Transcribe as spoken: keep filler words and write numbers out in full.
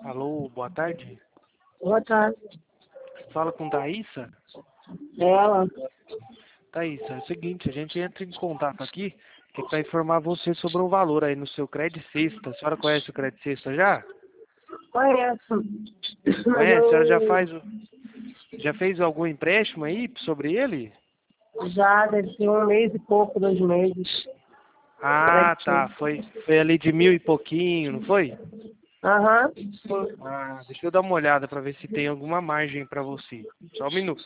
Alô, boa tarde. Boa tarde. Fala com Thaísa? Ela. Thaísa, é o seguinte, a gente entra em contato aqui que é para informar você sobre o valor aí no seu Credit Sexta. A senhora conhece o Credit Sexta já? Conheço. Mas Conhece? A senhora já eu faz o- já fez algum empréstimo aí sobre ele? já deve ter um mês e pouco, dois meses. Ah, tá. Foi, foi ali de mil e pouquinho, não foi? Aham. Sim. Ah, deixa eu dar uma olhada para ver se tem alguma margem para você. Só um minuto.